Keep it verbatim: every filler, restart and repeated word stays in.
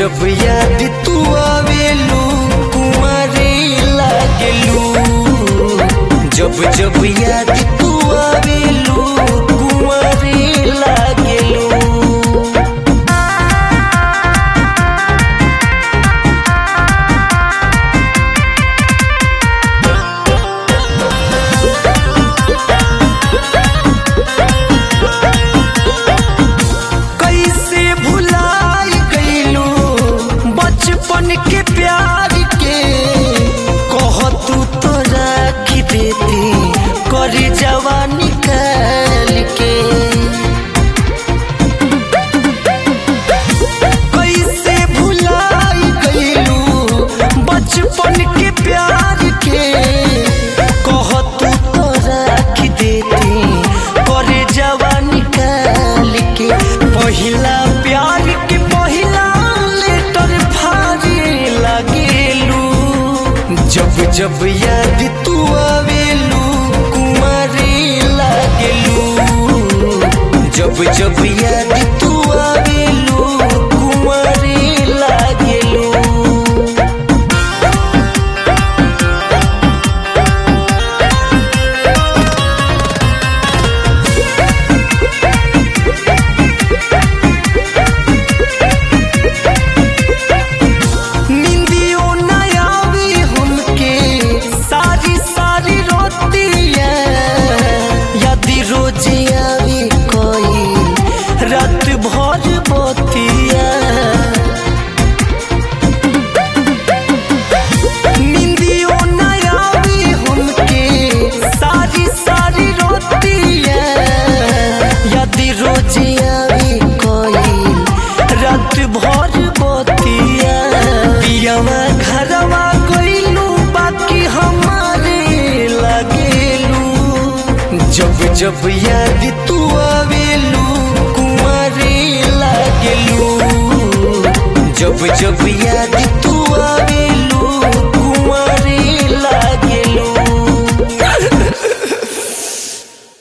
जब याद तू आवेलू कुंवारे लागेलू। जब जब याद तू आवेलू कुंवारे लागेलू। बचपन के प्यार के कह तू तो राख देती कर जवानी निकाल के। कैसे भुलाई गईलू बचपन के प्यार के कह तू तो राख देती कर जवानी निकाल के। पहिला प्यार के पहिला जब जब याद तू आवेलू कुंवारे लागेलू। जब जब याद तू आवेलू कुंवारे लागेलू। रात भर बतिया निंदियों न आवे हमके सारी सारी रोतिया। यदि रोज आवे कोई रात भर बतिया। पियावा घरवा गइलू बाकी हमारे लागेलू। जब जब याद तू आवेलू कुंवारे लागेलू। जब जब याद